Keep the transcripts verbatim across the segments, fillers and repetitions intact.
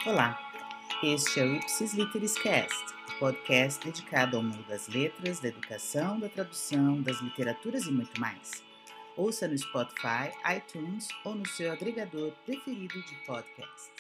Olá, este é o Ipsis Literis Cast, o podcast dedicado ao mundo das letras, da educação, da tradução, das literaturas e muito mais. Ouça no Spotify, iTunes ou no seu agregador preferido de podcasts.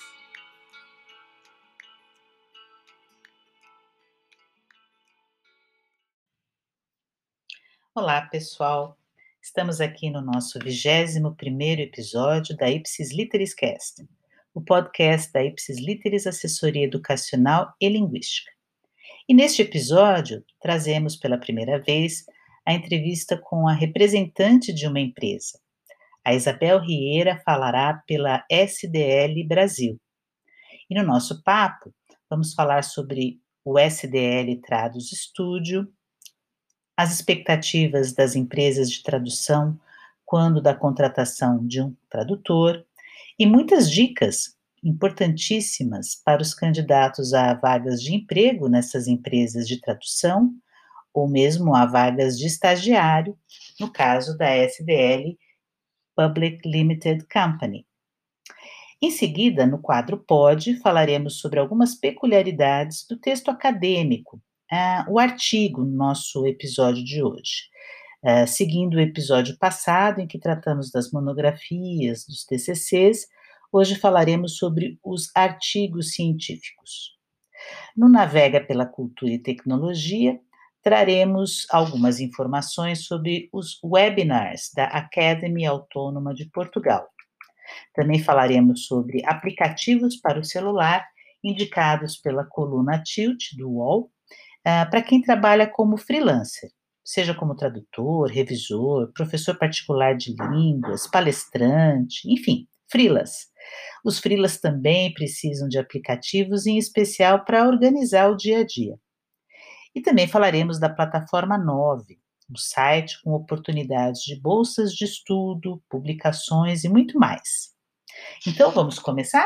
Olá, pessoal! Estamos aqui no nosso vigésimo primeiro episódio da Ipsis Literis Cast, o podcast da Ipsis Literis Assessoria Educacional e Linguística. E neste episódio, trazemos pela primeira vez a entrevista com a representante de uma empresa. A Isabel Rieira falará pela S D L Brasil. E no nosso papo, vamos falar sobre o S D L Tradus Studio, as expectativas das empresas de tradução quando da contratação de um tradutor e muitas dicas importantíssimas para os candidatos a vagas de emprego nessas empresas de tradução ou mesmo a vagas de estagiário, no caso da S D L Public Limited Company. Em seguida, no quadro Pod, falaremos sobre algumas peculiaridades do texto acadêmico, uh, o artigo no nosso episódio de hoje. Uh, seguindo o episódio passado, em que tratamos das monografias, dos T C Cs, hoje falaremos sobre os artigos científicos. No Navega pela Cultura e Tecnologia, traremos algumas informações sobre os webinars da Academy Autônoma de Portugal. Também falaremos sobre aplicativos para o celular, indicados pela coluna Tilt, do U O L, uh, para quem trabalha como freelancer, seja como tradutor, revisor, professor particular de línguas, palestrante, enfim, freelas. Os freelas também precisam de aplicativos, em especial para organizar o dia a dia. E também falaremos da plataforma nove, um site com oportunidades de bolsas de estudo, publicações e muito mais. Então, vamos começar?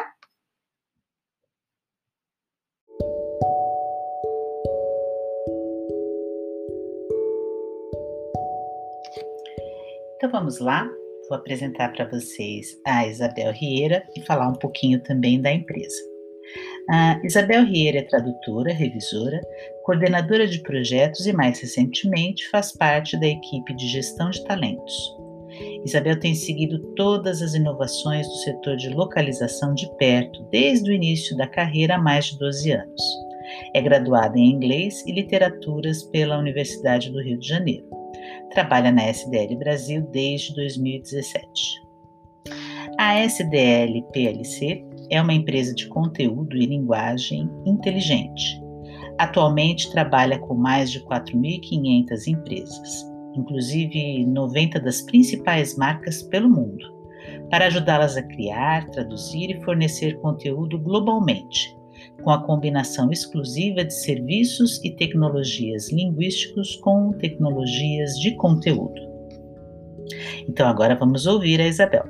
Então, vamos lá. Vou apresentar para vocês a Isabel Rieira e falar um pouquinho também da empresa. A Isabel Rieira é tradutora, revisora, coordenadora de projetos e, mais recentemente, faz parte da equipe de gestão de talentos. Isabel tem seguido todas as inovações do setor de localização de perto, desde o início da carreira há mais de doze anos. É graduada em inglês e literaturas pela Universidade do Rio de Janeiro. Trabalha na S D L Brasil desde dois mil e dezessete. A S D L P L C é uma empresa de conteúdo e linguagem inteligente. Atualmente trabalha com mais de quatro mil e quinhentas empresas, inclusive noventa das principais marcas pelo mundo, para ajudá-las a criar, traduzir e fornecer conteúdo globalmente, com a combinação exclusiva de serviços e tecnologias linguísticos com tecnologias de conteúdo. Então agora vamos ouvir a Isabel.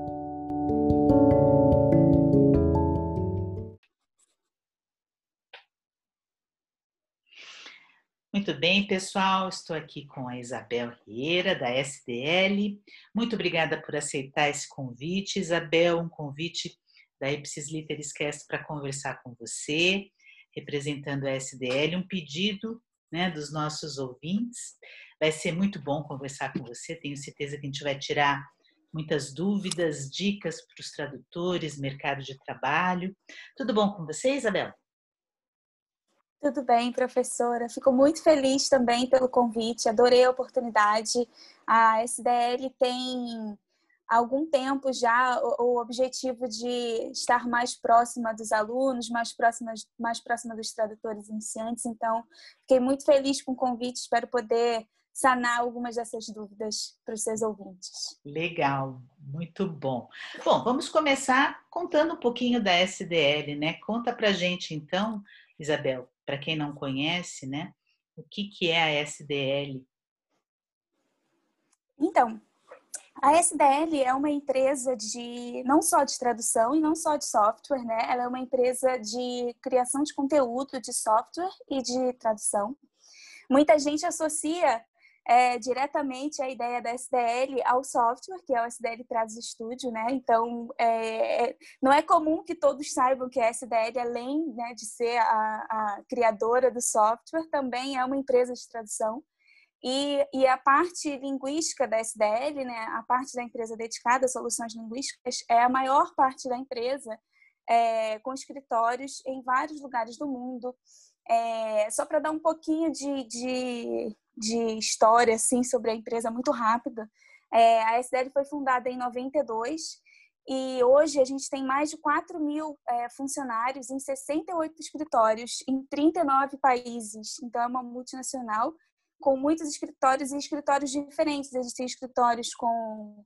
Muito bem, pessoal, estou aqui com a Isabel Rieira, da S D L. Muito obrigada por aceitar esse convite. Isabel, um convite da Ipsis Literis Cast para conversar com você, representando a S D L, um pedido, né, dos nossos ouvintes. Vai ser muito bom conversar com você, tenho certeza que a gente vai tirar muitas dúvidas, dicas para os tradutores, mercado de trabalho. Tudo bom com você, Isabel? Tudo bem, professora. Fico muito feliz também pelo convite, adorei a oportunidade. A S D L tem há algum tempo já o, o objetivo de estar mais próxima dos alunos, mais próxima, mais próxima dos tradutores iniciantes, então fiquei muito feliz com o convite, espero poder sanar algumas dessas dúvidas para os seus ouvintes. Legal, muito bom. Bom, vamos começar contando um pouquinho da S D L, né? Conta pra gente então, Isabel, para quem não conhece, né? O que que é a S D L? Então, a S D L é uma empresa de não só de tradução e não só de software, né? Ela é uma empresa de criação de conteúdo de software e de tradução. Muita gente associa é, diretamente a ideia da S D L ao software, que é o S D L Trados Studio, né? Então, é, não é comum que todos saibam que a S D L, além, né, de ser a, a criadora do software, também é uma empresa de tradução. E, e a parte linguística da S D L, né, a parte da empresa dedicada a soluções linguísticas, é a maior parte da empresa, é, com escritórios em vários lugares do mundo. É, só para dar um pouquinho de, de, de história assim, sobre a empresa muito rápida, é, a S D L foi fundada em noventa e dois e hoje a gente tem mais de quatro mil é, funcionários em sessenta e oito escritórios em trinta e nove países. Então, é uma multinacional com muitos escritórios e escritórios diferentes. Existem escritórios com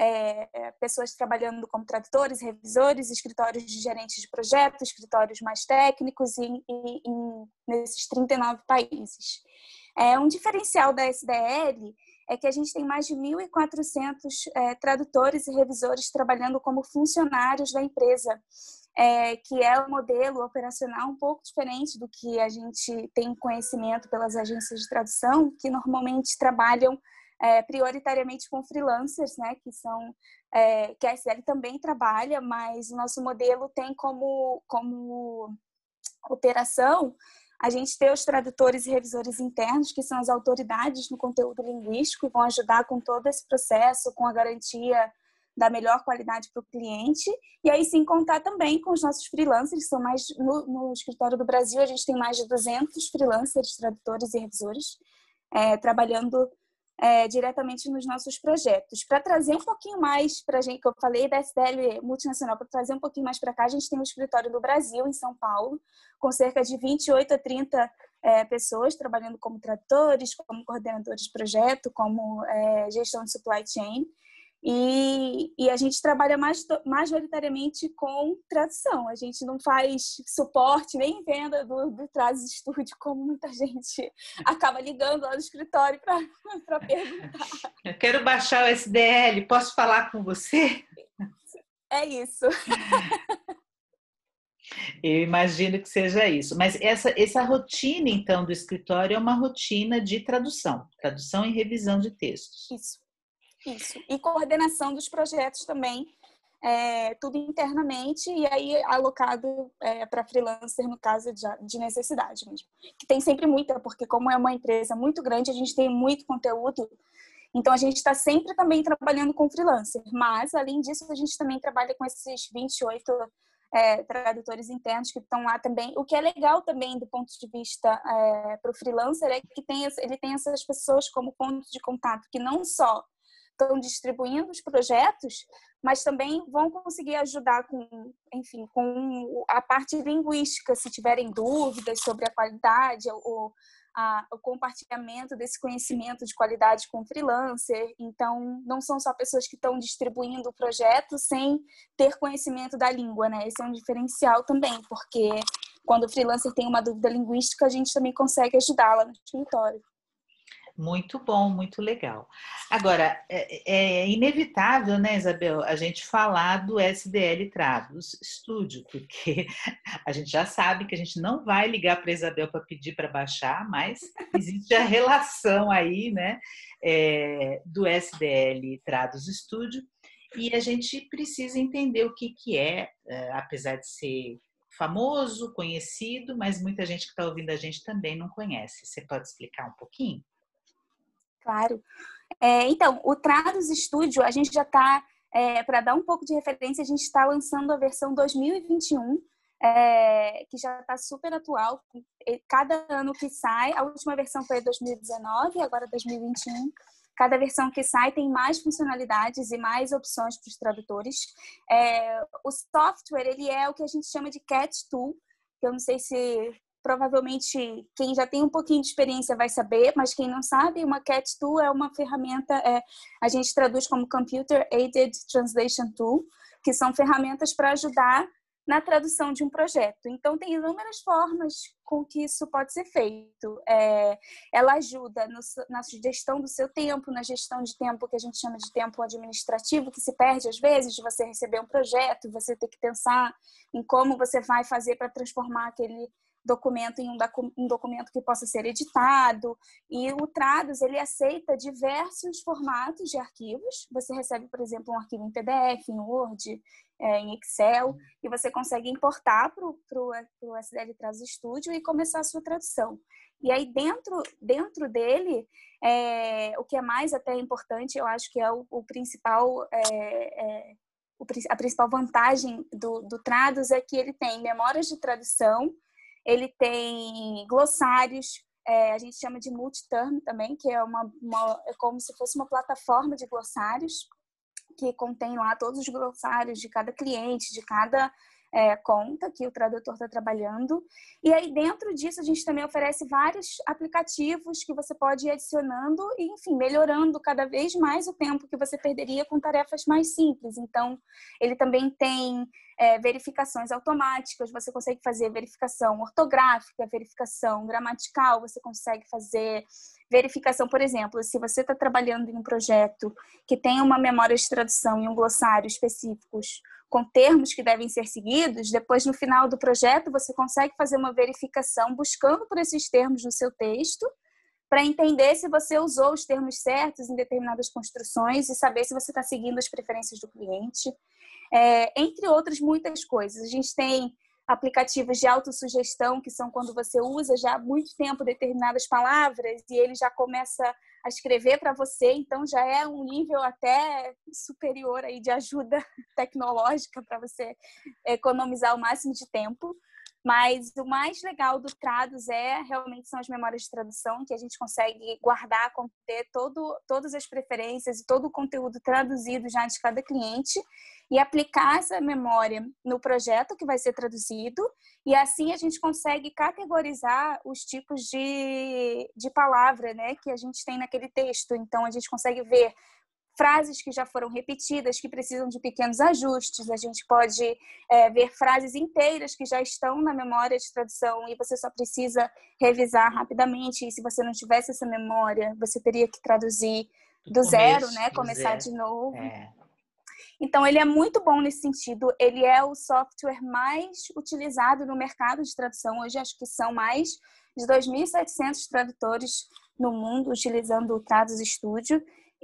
é, pessoas trabalhando como tradutores, revisores, escritórios de gerentes de projetos, escritórios mais técnicos e, e, e nesses trinta e nove países. É, um diferencial da S D L é que a gente tem mais de mil e quatrocentos é, tradutores e revisores trabalhando como funcionários da empresa, é, que é um modelo operacional um pouco diferente do que a gente tem conhecimento pelas agências de tradução, que normalmente trabalham É, prioritariamente com freelancers, né, que são é, que a S D L também trabalha, mas o nosso modelo tem como, como operação a gente ter os tradutores e revisores internos, que são as autoridades no conteúdo linguístico e vão ajudar com todo esse processo, com a garantia da melhor qualidade para o cliente, e aí sim contar também com os nossos freelancers, que são mais, no, no escritório do Brasil a gente tem mais de duzentos freelancers, tradutores e revisores, é, trabalhando É, diretamente nos nossos projetos. Para trazer um pouquinho mais para a gente, que eu falei da S D L multinacional, para trazer um pouquinho mais para cá, a gente tem um escritório no Brasil, em São Paulo, com cerca de vinte e oito a trinta é, pessoas trabalhando como tradutores, como coordenadores de projeto, como é, gestão de supply chain. E, e a gente trabalha mais, majoritariamente com tradução. A gente não faz suporte nem venda do, do Trados Studio, como muita gente acaba ligando lá no escritório para perguntar. Eu quero baixar o S D L, posso falar com você? É isso. Eu imagino que seja isso. Mas essa, essa rotina, então, do escritório é uma rotina de tradução, tradução e revisão de textos. Isso. Isso. E coordenação dos projetos também, é, tudo internamente e aí alocado é, para freelancer no caso de, de necessidade mesmo. Que tem sempre muita, porque como é uma empresa muito grande, a gente tem muito conteúdo, então a gente está sempre também trabalhando com freelancer. Mas, além disso, a gente também trabalha com esses vinte e oito é, tradutores internos que estão lá também. O que é legal também do ponto de vista é, para o freelancer é que tem, ele tem essas pessoas como ponto de contato, que não só estão distribuindo os projetos, mas também vão conseguir ajudar com, enfim, com a parte linguística, se tiverem dúvidas sobre a qualidade, o, a, o compartilhamento desse conhecimento de qualidade com o freelancer. Então, não são só pessoas que estão distribuindo o projeto sem ter conhecimento da língua, né? Esse é um diferencial também, porque quando o freelancer tem uma dúvida linguística, a gente também consegue ajudá-la no escritório. Muito bom, muito legal. Agora, é, é inevitável, né, Isabel, a gente falar do S D L Trados Studio, porque a gente já sabe que a gente não vai ligar para a Isabel para pedir para baixar, mas existe a relação aí, né, é, do S D L Trados Studio, e a gente precisa entender o que, que é, é, apesar de ser famoso, conhecido, mas muita gente que está ouvindo a gente também não conhece. Você pode explicar um pouquinho? Claro. É, então, o Trados Studio, a gente já está, é, para dar um pouco de referência, a gente está lançando a versão dois mil e vinte e um, é, que já está super atual. Cada ano que sai, a última versão foi dois mil e dezenove, agora dois mil e vinte e um. Cada versão que sai tem mais funcionalidades e mais opções para os tradutores. É, o software, ele é o que a gente chama de Cat Tool, que eu não sei se... Provavelmente quem já tem um pouquinho de experiência vai saber, mas quem não sabe, uma Cat Tool é uma ferramenta, é, a gente traduz como Computer Aided Translation Tool, que são ferramentas para ajudar na tradução de um projeto. Então, tem inúmeras formas com que isso pode ser feito. É, ela ajuda no, na gestão do seu tempo, na gestão de tempo que a gente chama de tempo administrativo, que se perde às vezes de você receber um projeto, você ter que pensar em como você vai fazer para transformar aquele documento em um, um documento que possa ser editado. E o Trados, ele aceita diversos formatos de arquivos. Você recebe, por exemplo, um arquivo em P D F, em Word, é, em Excel, e você consegue importar para o S D L Trados Studio e começar a sua tradução. E aí, dentro, dentro dele, é, o que é mais até importante, eu acho que é o, o principal... É, é, a principal vantagem do, do Trados é que ele tem memórias de tradução, ele tem glossários, é, a gente chama de multi-term também, que é, uma, uma, é como se fosse uma plataforma de glossários, que contém lá todos os glossários de cada cliente, de cada é, conta que o tradutor está trabalhando. E aí, dentro disso, a gente também oferece vários aplicativos que você pode ir adicionando e, enfim, melhorando cada vez mais o tempo que você perderia com tarefas mais simples. Então, ele também tem é, verificações automáticas, você consegue fazer verificação ortográfica, verificação gramatical, você consegue fazer verificação, por exemplo, se você está trabalhando em um projeto que tem uma memória de tradução e um glossário específicos com termos que devem ser seguidos, depois, no final do projeto, você consegue fazer uma verificação buscando por esses termos no seu texto para entender se você usou os termos certos em determinadas construções e saber se você está seguindo as preferências do cliente, é, entre outras muitas coisas. A gente tem aplicativos de autossugestão, que são quando você usa já há muito tempo determinadas palavras e ele já começa a escrever para você, então já é um nível até superior aí de ajuda tecnológica para você economizar o máximo de tempo. Mas o mais legal do Trados é realmente são as memórias de tradução, que a gente consegue guardar, conter todo, todas as preferências e todo o conteúdo traduzido já de cada cliente e aplicar essa memória no projeto que vai ser traduzido, e assim a gente consegue categorizar os tipos de, de palavra, né, que a gente tem naquele texto. Então a gente consegue ver frases que já foram repetidas, que precisam de pequenos ajustes. A gente pode é, ver frases inteiras que já estão na memória de tradução e você só precisa revisar rapidamente. E se você não tivesse essa memória, você teria que traduzir do, do zero, começo, né? Começar zero. de novo. É. Então, ele é muito bom nesse sentido. Ele é o software mais utilizado no mercado de tradução. Hoje, acho que são mais de dois mil e setecentos tradutores no mundo utilizando o Trados Studio.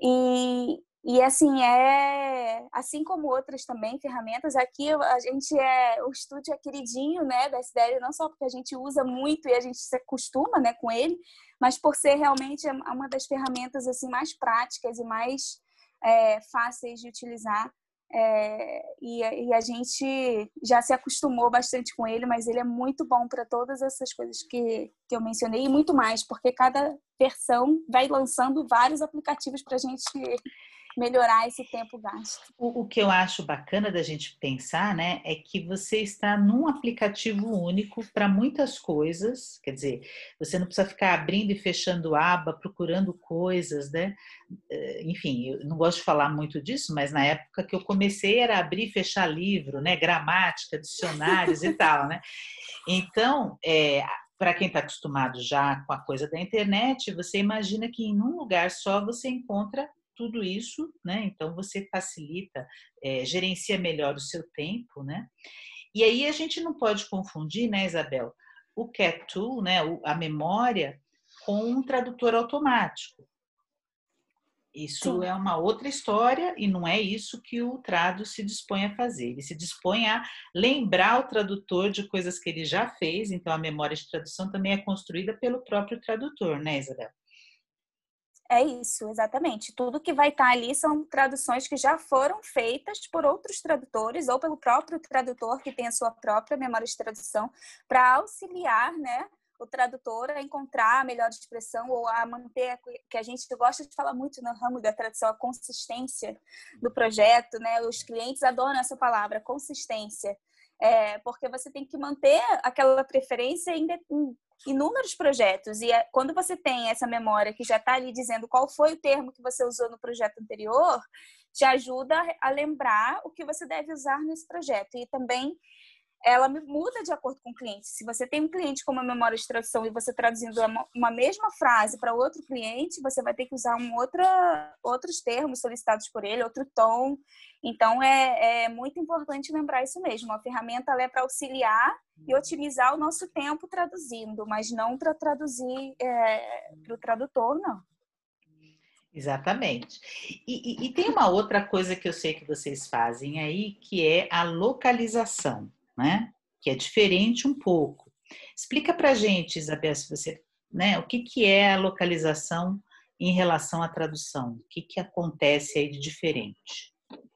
E, e assim, é assim como outras também ferramentas, aqui a gente é, o estúdio é queridinho, né, da S D L, não só porque a gente usa muito e a gente se acostuma, né, com ele, mas por ser realmente uma das ferramentas assim, mais práticas e mais é, fáceis de utilizar. É, e, e a gente já se acostumou bastante com ele, mas ele é muito bom para todas essas coisas que, que eu mencionei e muito mais, porque cada versão vai lançando vários aplicativos para a gente melhorar esse tempo gasto. O, o que eu acho bacana da gente pensar, né, é que você está num aplicativo único para muitas coisas, quer dizer, você não precisa ficar abrindo e fechando aba, procurando coisas, né? Enfim, eu não gosto de falar muito disso, mas na época que eu comecei era abrir e fechar livro, né, gramática, dicionários e tal, né? Então, é, para quem está acostumado já com a coisa da internet, você imagina que em um lugar só você encontra tudo isso, né? Então você facilita, é, gerencia melhor o seu tempo, né? E aí a gente não pode confundir, né, Isabel, o Cat Tool, né, a memória, com um tradutor automático. Isso Sim. é uma outra história e não é isso que o Trados se dispõe a fazer. Ele se dispõe a lembrar o tradutor de coisas que ele já fez, então a memória de tradução também é construída pelo próprio tradutor, né, Isabel? É isso, exatamente. Tudo que vai estar ali são traduções que já foram feitas por outros tradutores ou pelo próprio tradutor que tem a sua própria memória de tradução para auxiliar, né, o tradutor a encontrar a melhor expressão ou a manter, que a gente gosta de falar muito no ramo da tradução, a consistência do projeto, né? Os clientes adoram essa palavra, consistência, é, porque você tem que manter aquela preferência em, em inúmeros projetos, e é, quando você tem essa memória que já está ali dizendo qual foi o termo que você usou no projeto anterior, te ajuda a lembrar o que você deve usar nesse projeto. E também ela muda de acordo com o cliente. Se você tem um cliente com uma memória de tradução e você traduzindo uma mesma frase para outro cliente, você vai ter que usar um outra, outros termos solicitados por ele, outro tom. Então, é, é muito importante lembrar isso mesmo. A ferramenta ela é para auxiliar e otimizar o nosso tempo traduzindo, mas não para traduzir é, para o tradutor, não. Exatamente. E, e, e tem uma outra coisa que eu sei que vocês fazem aí, que é a localização, né? Que é diferente um pouco. Explica pra gente, Isabel, se você, né? O que, que é a localização em relação à tradução? O que, que acontece aí de diferente?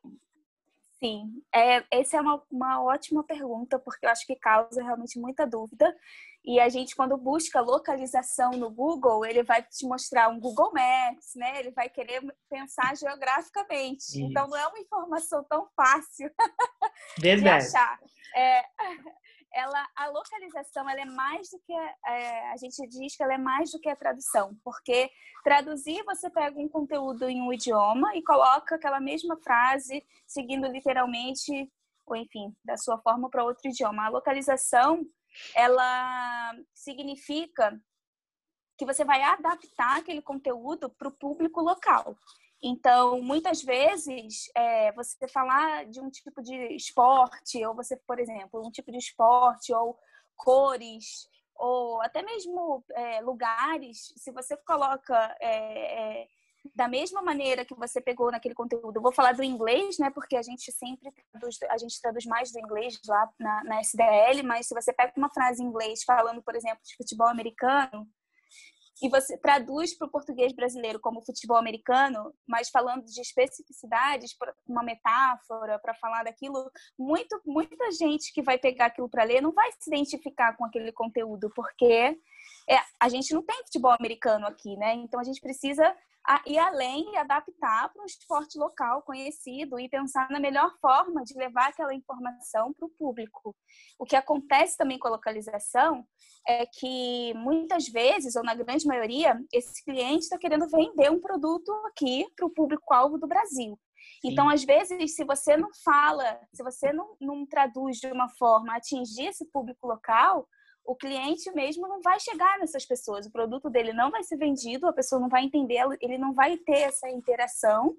Sim, é, essa é uma, uma ótima pergunta, porque eu acho que causa realmente muita dúvida. E a gente, quando busca localização no Google, ele vai te mostrar um Google Maps, né? Ele vai querer pensar geograficamente. Isso. Então, não é uma informação tão fácil de Verdade. achar. É, ela, a localização ela é mais do que é, a gente diz que ela é mais do que a tradução, porque traduzir você pega um conteúdo em um idioma e coloca aquela mesma frase seguindo literalmente ou enfim da sua forma para outro idioma. A localização ela significa que você vai adaptar aquele conteúdo para o público local. Então, muitas vezes, é, você falar de um tipo de esporte, ou você, por exemplo, um tipo de esporte, ou cores, ou até mesmo é, lugares, se você coloca é, é, da mesma maneira que você pegou naquele conteúdo, eu vou falar do inglês, né, porque a gente sempre traduz, a gente traduz mais do inglês lá na, na S D L, mas se você pega uma frase em inglês falando, por exemplo, de futebol americano, e você traduz para o português brasileiro como futebol americano, mas falando de especificidades, uma metáfora para falar daquilo, muito, muita gente que vai pegar aquilo para ler não vai se identificar com aquele conteúdo, porque é, a gente não tem futebol americano aqui, né? Então a gente precisa ir além e adaptar para um esporte local conhecido e pensar na melhor forma de levar aquela informação para o público. O que acontece também com a localização é que muitas vezes, ou na grande maioria, esse cliente está querendo vender um produto aqui para o público-alvo do Brasil. Sim. Então, às vezes, se você não fala, se você não, não traduz de uma forma a atingir esse público local, o cliente mesmo não vai chegar nessas pessoas. O produto dele não vai ser vendido, a pessoa não vai entender, ele não vai ter essa interação.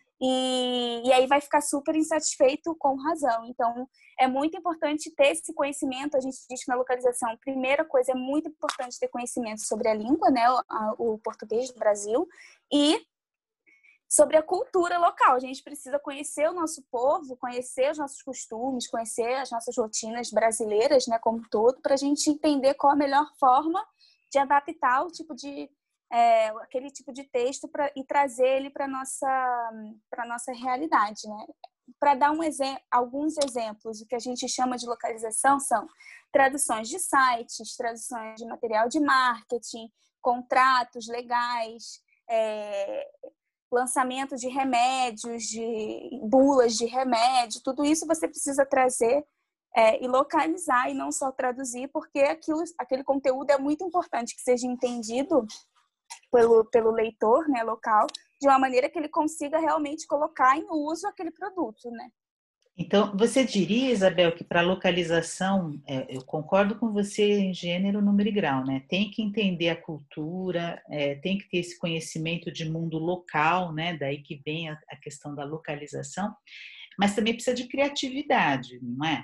E, e aí vai ficar super insatisfeito com razão. Então, é muito importante ter esse conhecimento. A gente diz que na localização, primeira coisa, é muito importante ter conhecimento sobre a língua, né, o, o português do Brasil, e sobre a cultura local. A gente precisa conhecer o nosso povo, conhecer os nossos costumes, conhecer as nossas rotinas brasileiras, né, como um todo, para a gente entender qual a melhor forma de adaptar o tipo de É, aquele tipo de texto pra, e trazer ele para nossa para nossa realidade, né? Para dar um exemplo, alguns exemplos, o que a gente chama de localização são traduções de sites, traduções de material de marketing, contratos legais, é, lançamento de remédios, de bulas de remédio, tudo isso você precisa trazer É, e localizar e não só traduzir, porque aquilo, aquele conteúdo é muito importante que seja entendido pelo, pelo leitor, né, local, de uma maneira que ele consiga realmente colocar em uso aquele produto, né? Então, você diria, Isabel, que para localização, é, eu concordo com você em gênero, número e grau, né? Tem que entender a cultura, é, tem que ter esse conhecimento de mundo local, né? Daí que vem a, a questão da localização, mas também precisa de criatividade, não é?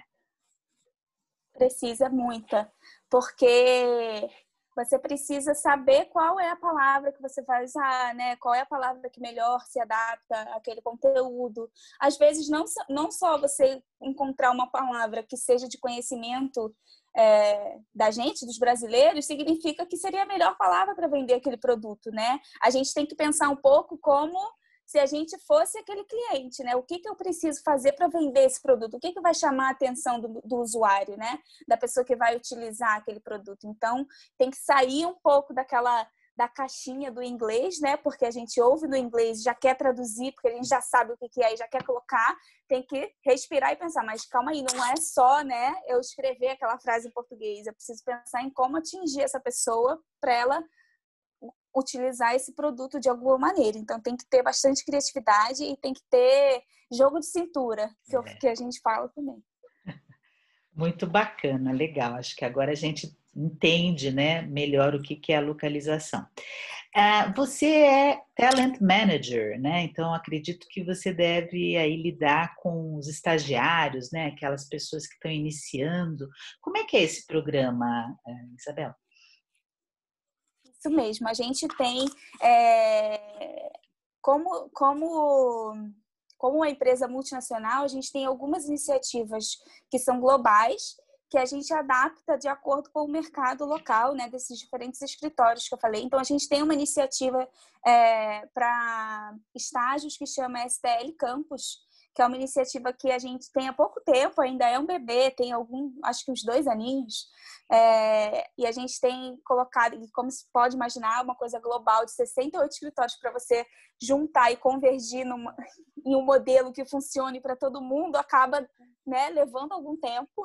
Precisa muita, porque você precisa saber qual é a palavra que você vai usar, né? Qual é a palavra que melhor se adapta àquele conteúdo. Às vezes, não, não só você encontrar uma palavra que seja de conhecimento é, da gente, dos brasileiros, significa que seria a melhor palavra para vender aquele produto, né? A gente tem que pensar um pouco como se a gente fosse aquele cliente, né? O que, que eu preciso fazer para vender esse produto? O que, que vai chamar a atenção do, do usuário, né? Da pessoa que vai utilizar aquele produto. Então, tem que sair um pouco daquela da caixinha do inglês, né? Porque a gente ouve no inglês, já quer traduzir, porque a gente já sabe o que, que é e já quer colocar. Tem que respirar e pensar, mas calma aí, não é só, né? Eu escrever aquela frase em português. Eu preciso pensar em como atingir essa pessoa para ela utilizar esse produto de alguma maneira. Então, tem que ter bastante criatividade e tem que ter jogo de cintura, que, é. que a gente fala também. Muito bacana, legal. Acho que agora a gente entende, né, melhor o que que é a localização. Ah, você é talent manager, né? Então acredito que você deve aí lidar com os estagiários, né? Aquelas pessoas que estão iniciando. Como é que é esse programa, eh, Isabel? Isso mesmo, a gente tem é, como, como, como uma empresa multinacional, a gente tem algumas iniciativas que são globais, que a gente adapta de acordo com o mercado local, né, desses diferentes escritórios que eu falei. Então, a gente tem uma iniciativa é, para estágios que chama S T L Campus, que é uma iniciativa que a gente tem há pouco tempo, ainda é um bebê, tem algum, acho que uns dois aninhos, é, e a gente tem colocado, como se pode imaginar, uma coisa global de sessenta e oito escritórios para você juntar e convergir numa, em um modelo que funcione para todo mundo, acaba, né, levando algum tempo,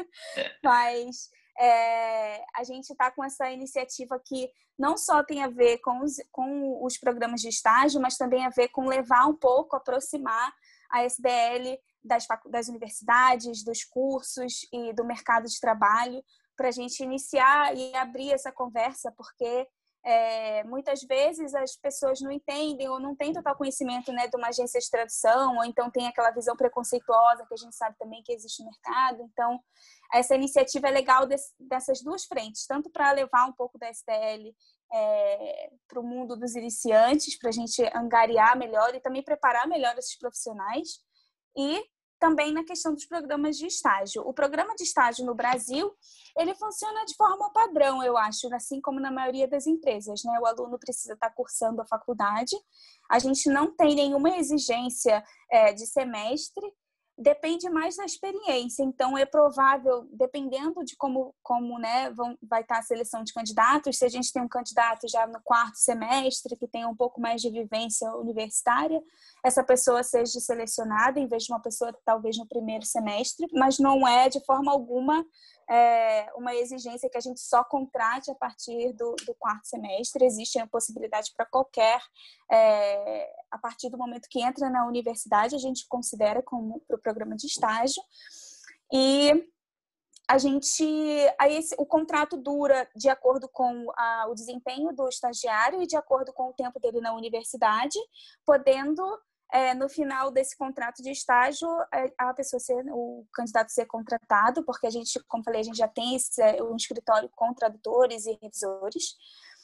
mas é, a gente está com essa iniciativa que não só tem a ver com os, com os programas de estágio, mas também a ver com levar um pouco, aproximar a S B L das, das universidades, dos cursos e do mercado de trabalho, para a gente iniciar e abrir essa conversa, porque é, muitas vezes as pessoas não entendem ou não têm total conhecimento, né, de uma agência de tradução, ou então tem aquela visão preconceituosa que a gente sabe também que existe no mercado. Então, essa iniciativa é legal desse, dessas duas frentes, tanto para levar um pouco da S T L é, para o mundo dos iniciantes, para a gente angariar melhor e também preparar melhor esses profissionais, e também na questão dos programas de estágio. O programa de estágio no Brasil, ele funciona de forma padrão, eu acho, assim como na maioria das empresas, né? O aluno precisa estar cursando a faculdade, a gente não tem nenhuma exigência é, de semestre, depende mais da experiência. Então, é provável, dependendo de como, como né, vão, vai estar a seleção de candidatos, se a gente tem um candidato já no quarto semestre, que tem um pouco mais de vivência universitária, essa pessoa seja selecionada em vez de uma pessoa talvez no primeiro semestre, mas não é de forma alguma é, uma exigência que a gente só contrate a partir do, do quarto semestre. Existe a possibilidade para qualquer, é, a partir do momento que entra na universidade, a gente considera como para o programa de estágio. E a gente, aí esse, o contrato dura de acordo com a, o desempenho do estagiário e de acordo com o tempo dele na universidade, podendo É, no final desse contrato de estágio, a pessoa ser, o candidato ser contratado, porque a gente, como falei, a gente já tem esse, um escritório com tradutores e revisores.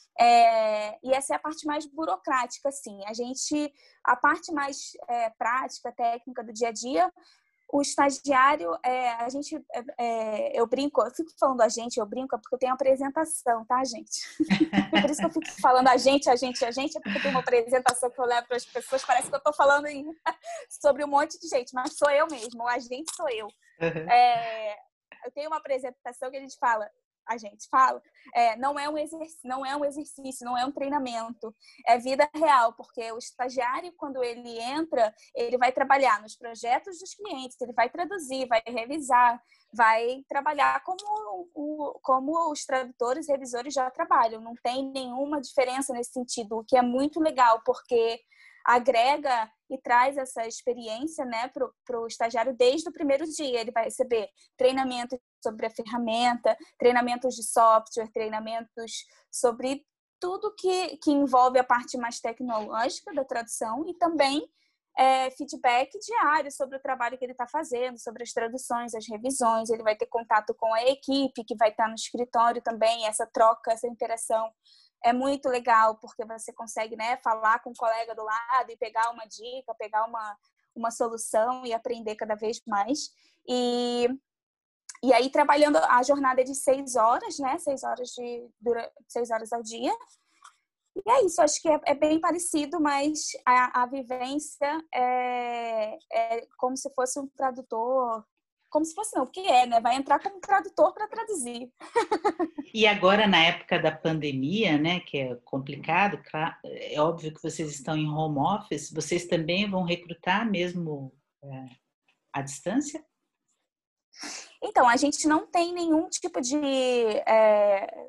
É, e essa é a parte mais burocrática, assim. A gente, a parte mais é, prática, técnica do dia a dia, o estagiário, é, a gente, é, eu brinco, eu fico falando a gente, eu brinco, é porque eu tenho apresentação, tá, gente? Por isso que eu fico falando a gente, a gente, a gente, é porque eu tenho uma apresentação que eu levo para as pessoas, parece que eu estou falando em, sobre um monte de gente, mas sou eu mesmo, a gente sou eu. Uhum. É, eu tenho uma apresentação que a gente fala, a gente fala, é, não, é um exercício, não é um exercício, não é um treinamento, é vida real, porque o estagiário, quando ele entra, ele vai trabalhar nos projetos dos clientes, ele vai traduzir, vai revisar, vai trabalhar como, o, como os tradutores e revisores já trabalham, não tem nenhuma diferença nesse sentido, o que é muito legal, porque agrega e traz essa experiência, né, para o estagiário desde o primeiro dia. Ele vai receber treinamento sobre a ferramenta, treinamentos de software, treinamentos sobre tudo que, que envolve a parte mais tecnológica da tradução e também é, feedback diário sobre o trabalho que ele está fazendo, sobre as traduções, as revisões. Ele vai ter contato com a equipe que vai estar no escritório também, essa troca, essa interação é muito legal, porque você consegue, né, falar com o colega do lado e pegar uma dica, pegar uma, uma solução e aprender cada vez mais. E, e aí, trabalhando, a jornada é de seis horas, né? Seis horas, de, dura, seis horas ao dia. E é isso, acho que é, é bem parecido, mas a, a vivência é, é como se fosse um tradutor. Como se fosse não, porque é, né? Vai entrar como tradutor para traduzir. E agora, na época da pandemia, né, que é complicado, é óbvio que vocês estão em home office, vocês também vão recrutar mesmo é, à distância? Então, a gente não tem nenhum tipo de... É,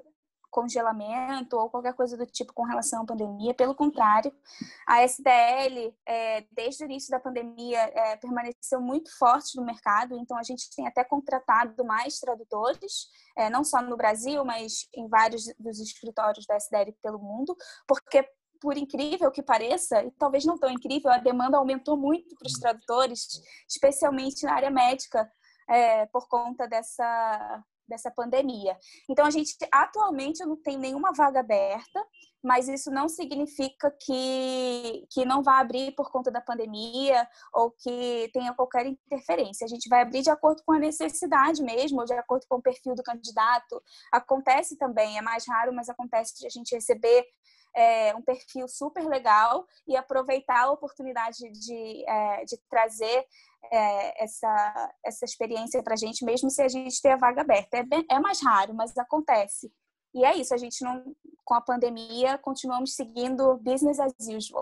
congelamento ou qualquer coisa do tipo com relação à pandemia. Pelo contrário, a S D L, é, desde o início da pandemia, é, permaneceu muito forte no mercado, então a gente tem até contratado mais tradutores, é, não só no Brasil, mas em vários dos escritórios da S D L pelo mundo, porque, por incrível que pareça, e talvez não tão incrível, a demanda aumentou muito para os tradutores, especialmente na área médica, é, por conta dessa, dessa pandemia. Então, a gente, atualmente, eu não tenho nenhuma vaga aberta, mas isso não significa que, que não vai abrir por conta da pandemia ou que tenha qualquer interferência. A gente vai abrir de acordo com a necessidade mesmo, ou de acordo com o perfil do candidato. Acontece também, é mais raro, mas acontece de a gente receber É, um perfil super legal e aproveitar a oportunidade de, é, de trazer é, essa, essa experiência para a gente, mesmo se a gente ter a vaga aberta. É, bem, é mais raro, mas acontece. E é isso, a gente não, com a pandemia, continuamos seguindo business as usual.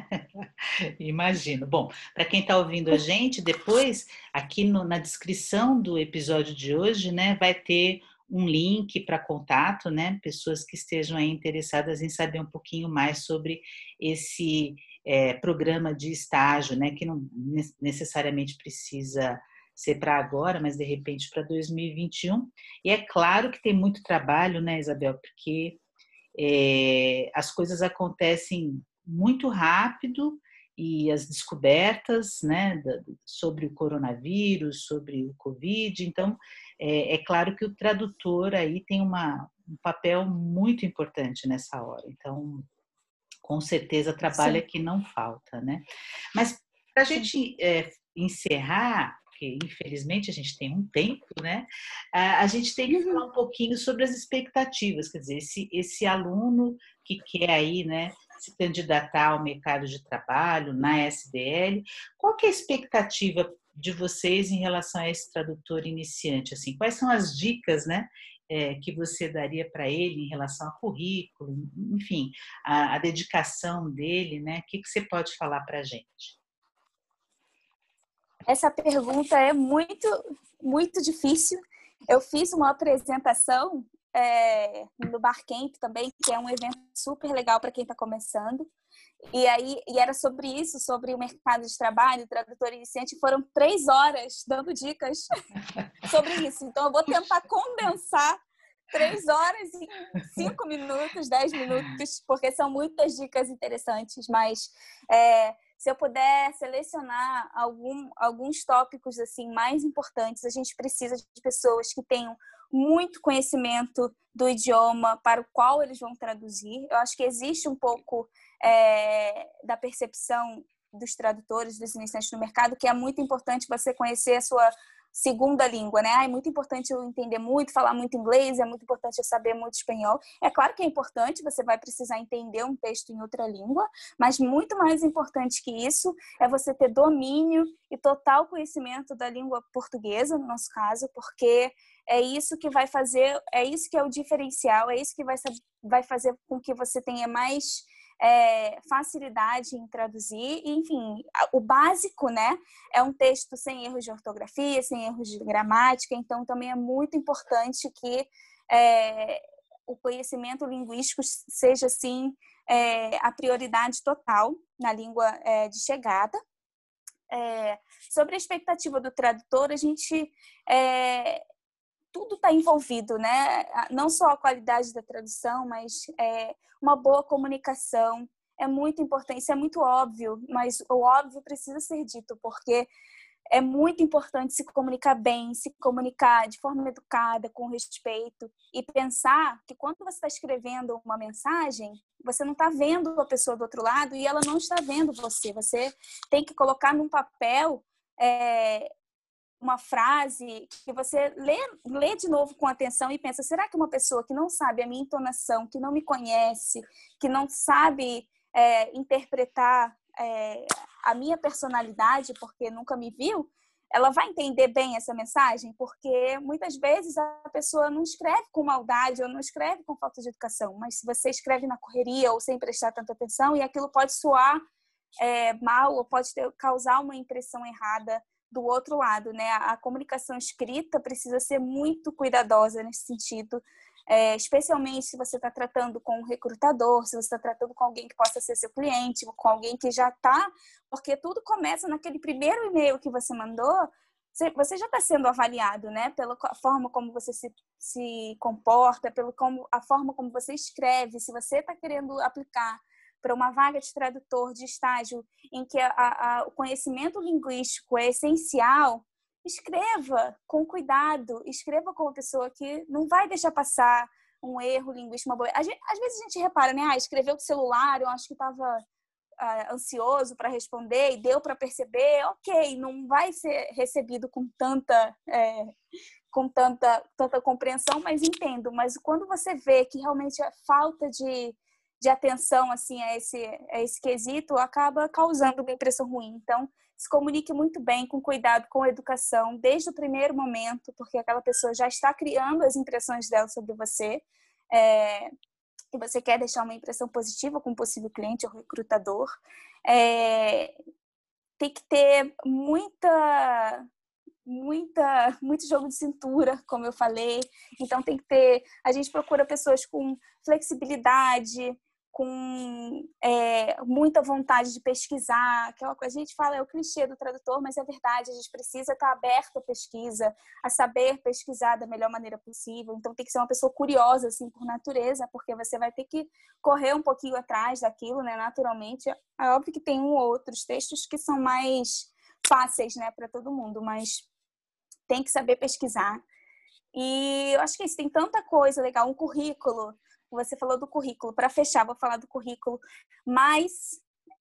Imagino. Bom, para quem está ouvindo a gente, depois, aqui no, na descrição do episódio de hoje, né, vai ter um link para contato, né? Pessoas que estejam aí interessadas em saber um pouquinho mais sobre esse é, programa de estágio, né? Que não necessariamente precisa ser para agora, mas de repente para dois mil e vinte e um. E é claro que tem muito trabalho, né, Isabel? Porque é, as coisas acontecem muito rápido e as descobertas, né, sobre o coronavírus, sobre o Covid. Então, é, é claro que o tradutor aí tem uma, um papel muito importante nessa hora. Então, com certeza, trabalho aqui não falta, né? Mas, para a gente é, encerrar, porque infelizmente a gente tem um tempo, né? A gente tem que Uhum. falar um pouquinho sobre as expectativas, quer dizer, esse, esse aluno que quer aí, né, se candidatar ao mercado de trabalho na S D L, qual que é a expectativa de vocês em relação a esse tradutor iniciante? Assim, quais são as dicas, né, é, que você daria para ele em relação a currículo, enfim, a, a dedicação dele, né? O que, que você pode falar para a gente? Essa pergunta é muito, muito difícil. Eu fiz uma apresentação é, no Barcamp também, que é um evento super legal para quem está começando. E aí e era sobre isso, sobre o mercado de trabalho, tradutor iniciante. Foram três horas dando dicas sobre isso. Então, eu vou tentar condensar três horas em cinco minutos, dez minutos, porque são muitas dicas interessantes. Mas é, se eu puder selecionar algum, alguns tópicos assim mais importantes, a gente precisa de pessoas que tenham muito conhecimento do idioma para o qual eles vão traduzir. Eu acho que existe um pouco é, da percepção dos tradutores, dos iniciantes no mercado, que é muito importante você conhecer a sua segunda língua, né? Ah, é muito importante eu entender muito, falar muito inglês, é muito importante eu saber muito espanhol. É claro que é importante, você vai precisar entender um texto em outra língua, mas muito mais importante que isso é você ter domínio e total conhecimento da língua portuguesa, no nosso caso, porque é isso que vai fazer, é isso que é o diferencial, é isso que vai, vai fazer com que você tenha mais É, facilidade em traduzir, e, enfim, o básico, né, é um texto sem erros de ortografia, sem erros de gramática, então também é muito importante que é, o conhecimento linguístico seja, assim, é, a prioridade total na língua é, de chegada. É, sobre a expectativa do tradutor, a gente... É, tudo está envolvido, né? Não só a qualidade da tradução, mas é, uma boa comunicação. É muito importante, isso é muito óbvio, mas o óbvio precisa ser dito, porque é muito importante se comunicar bem, se comunicar de forma educada, com respeito, e pensar que quando você está escrevendo uma mensagem, você não está vendo a pessoa do outro lado e ela não está vendo você. Você tem que colocar num papel é, uma frase que você lê, lê de novo com atenção e pensa, será que uma pessoa que não sabe a minha entonação, que não me conhece, que não sabe é, interpretar é, a minha personalidade, porque nunca me viu, ela vai entender bem essa mensagem? Porque muitas vezes a pessoa não escreve com maldade ou não escreve com falta de educação, mas se você escreve na correria ou sem prestar tanta atenção, e aquilo pode soar é, mal ou pode ter, causar uma impressão errada do outro lado, né? A comunicação escrita precisa ser muito cuidadosa nesse sentido, é, especialmente se você está tratando com um recrutador, se você está tratando com alguém que possa ser seu cliente, com alguém que já está, porque tudo começa naquele primeiro e-mail que você mandou, você já está sendo avaliado, né? Pela forma como você se, se comporta, pela como, a forma como você escreve. Se você está querendo aplicar para uma vaga de tradutor de estágio em que a, a, o conhecimento linguístico é essencial, escreva com cuidado, escreva com uma pessoa que não vai deixar passar um erro linguístico. Uma boa... Às vezes a gente repara, né? Ah, escreveu com o celular, eu acho que estava... Uh, ansioso para responder e deu para perceber, ok, não vai ser recebido com tanta, é, com tanta, tanta compreensão, mas entendo. Mas quando você vê que realmente a falta de, de atenção assim, a, esse, a esse quesito acaba causando uma impressão ruim. Então, se comunique muito bem, com cuidado, com educação, desde o primeiro momento, porque aquela pessoa já está criando as impressões dela sobre você. É, e você quer deixar uma impressão positiva com um possível cliente ou recrutador, é, tem que ter muita, muita, muito jogo de cintura, como eu falei. Então tem que ter, a gente procura pessoas com flexibilidade, com é, muita vontade de pesquisar, aquela coisa, a gente fala, é o clichê do tradutor, mas é verdade, a gente precisa estar aberto à pesquisa, a saber pesquisar da melhor maneira possível, então tem que ser uma pessoa curiosa, assim, por natureza, porque você vai ter que correr um pouquinho atrás daquilo, né, naturalmente. É óbvio que tem um ou outros textos que são mais fáceis, né, para todo mundo, mas tem que saber pesquisar. E eu acho que isso, tem tanta coisa legal, um currículo. Você falou do currículo. Para fechar, vou falar do currículo. Mais...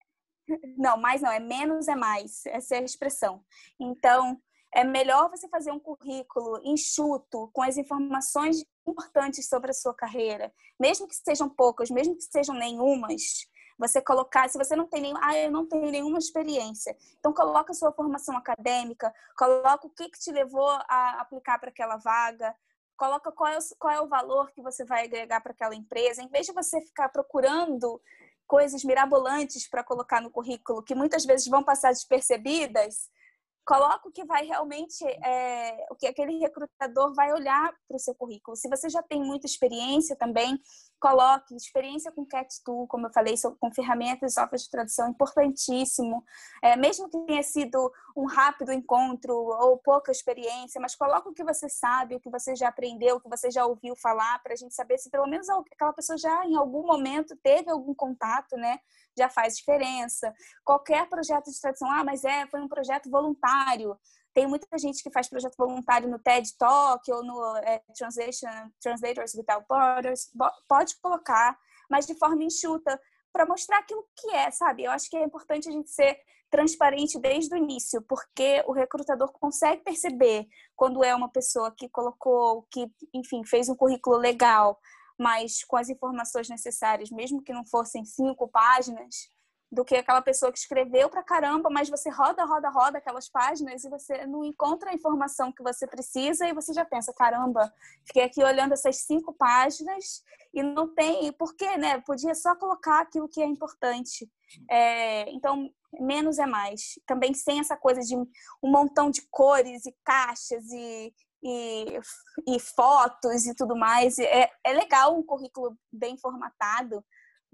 Não, mais não. É menos é mais. Essa é a expressão. Então, é melhor você fazer um currículo enxuto, com as informações importantes sobre a sua carreira. Mesmo que sejam poucas, mesmo que sejam nenhumas. Você colocar, se você não tem nenhum, ah, eu não tenho nenhuma experiência. Então, coloca a sua formação acadêmica, coloca o que, que te levou a aplicar para aquela vaga, coloca qual é, o, qual é o valor que você vai agregar para aquela empresa. Em vez de você ficar procurando coisas mirabolantes para colocar no currículo, que muitas vezes vão passar despercebidas, coloca o que vai realmente, é, o que aquele recrutador vai olhar para o seu currículo. Se você já tem muita experiência também, coloque experiência com Cat Tool, como eu falei, com ferramentas e software de tradução, importantíssimo. É, mesmo que tenha sido um rápido encontro ou pouca experiência, mas coloca o que você sabe, o que você já aprendeu, o que você já ouviu falar, para a gente saber se pelo menos aquela pessoa já em algum momento teve algum contato, né? Já faz diferença. Qualquer projeto de tradução, ah, mas é, foi um projeto voluntário. Tem muita gente que faz projeto voluntário no TED Talk ou no é, Translation, Translators Without Borders. Pode colocar, mas de forma enxuta, para mostrar aquilo que é, sabe? Eu acho que é importante a gente ser transparente desde o início, porque o recrutador consegue perceber quando é uma pessoa que colocou, que, enfim, fez um currículo legal, mas com as informações necessárias, mesmo que não fossem cinco páginas, do que aquela pessoa que escreveu pra caramba, mas você roda, roda, roda aquelas páginas e você não encontra a informação que você precisa e você já pensa, caramba, fiquei aqui olhando essas cinco páginas e não tem, por quê, né? Podia só colocar aquilo que é importante. É, então, menos é mais. Também sem essa coisa de um montão de cores e caixas e, e, e fotos e tudo mais. É, é legal um currículo bem formatado,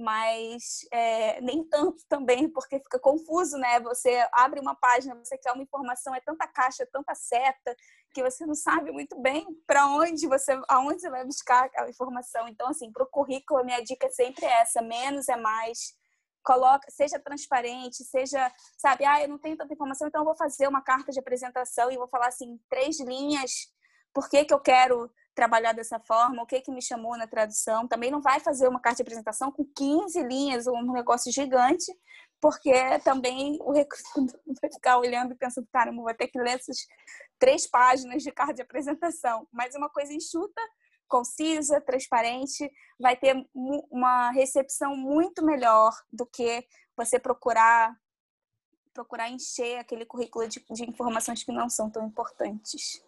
mas é, nem tanto também, porque fica confuso, né? Você abre uma página, você quer uma informação, é tanta caixa, tanta seta, que você não sabe muito bem para onde você, aonde você vai buscar aquela informação. Então, assim, para o currículo, a minha dica é sempre essa, menos é mais. Coloca, seja transparente, seja, sabe, ah, eu não tenho tanta informação, então eu vou fazer uma carta de apresentação e vou falar, assim, três linhas, por que que eu quero trabalhar dessa forma, o que que me chamou na tradução. Também não vai fazer uma carta de apresentação com quinze linhas, um negócio gigante, porque também o recrutador vai ficar olhando e pensando, caramba, vou ter que ler essas três páginas de carta de apresentação. Mas uma coisa enxuta, concisa, transparente, vai ter uma recepção muito melhor do que você procurar procurar encher aquele currículo de, de informações que não são tão importantes.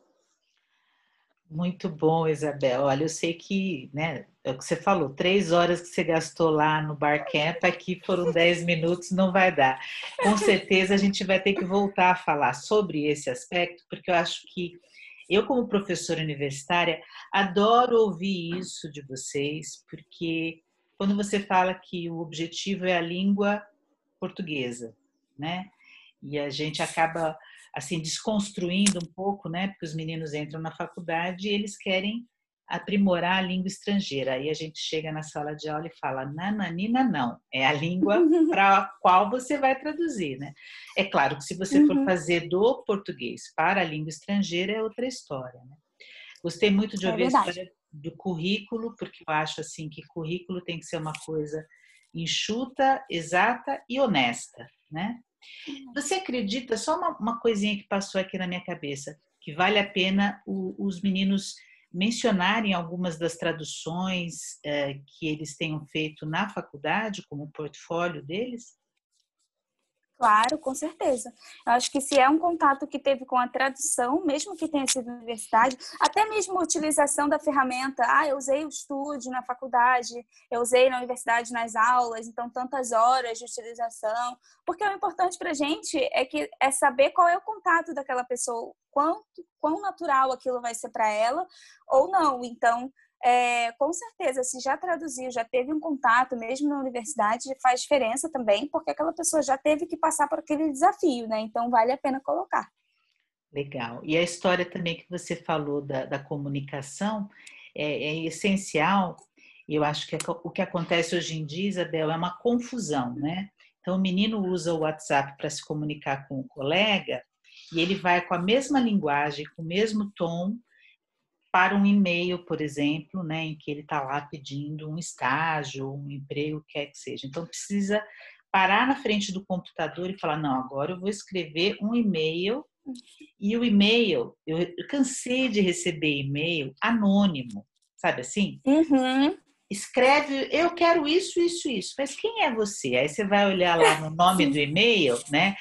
Muito bom, Isabel. Olha, eu sei que, né, é o que você falou, três horas que você gastou lá no Barcamp, aqui foram dez minutos, não vai dar. Com certeza a gente vai ter que voltar a falar sobre esse aspecto, porque eu acho que Eu, como professora universitária, adoro ouvir isso de vocês, porque quando você fala que o objetivo é a língua portuguesa, né? E a gente acaba assim desconstruindo um pouco, né? Porque os meninos entram na faculdade e eles querem aprimorar a língua estrangeira. Aí a gente chega na sala de aula e fala: nananina, não, é a língua para a qual você vai traduzir, né? É claro que se você for Uhum, fazer do português para a língua estrangeira é outra história, né? Gostei muito de é ouvir a verdade. história do currículo, porque eu acho assim que currículo tem que ser uma coisa enxuta, exata e honesta, né? Você acredita, só uma, uma coisinha que passou aqui na minha cabeça, que vale a pena o, os meninos mencionarem algumas das traduções eh, que eles tenham feito na faculdade, como portfólio deles? Claro, com certeza. Eu acho que se é um contato que teve com a tradução, mesmo que tenha sido na universidade, até mesmo a utilização da ferramenta, ah, eu usei o estúdio na faculdade, eu usei na universidade nas aulas, então tantas horas de utilização, porque o importante para a gente é, que, é saber qual é o contato daquela pessoa, quão, quão natural aquilo vai ser para ela ou não. Então, É, com certeza, se já traduziu, já teve um contato, mesmo na universidade, faz diferença também, porque aquela pessoa já teve que passar por aquele desafio, né? Então, vale a pena colocar. Legal. E a história também que você falou da, da comunicação é, é essencial. Eu acho que o que acontece hoje em dia, Isabel, é uma confusão, né? Então, o menino usa o WhatsApp para se comunicar com o colega e ele vai com a mesma linguagem, com o mesmo tom, para um e-mail, por exemplo, né, em que ele está lá pedindo um estágio, um emprego, quer que seja. Então, precisa parar na frente do computador e falar: não, agora eu vou escrever um e-mail. E o e-mail, eu, eu cansei de receber e-mail anônimo, sabe assim? Uhum. Escreve, eu quero isso, isso, isso. Mas quem é você? Aí você vai olhar lá no nome do Sim. e-mail, né?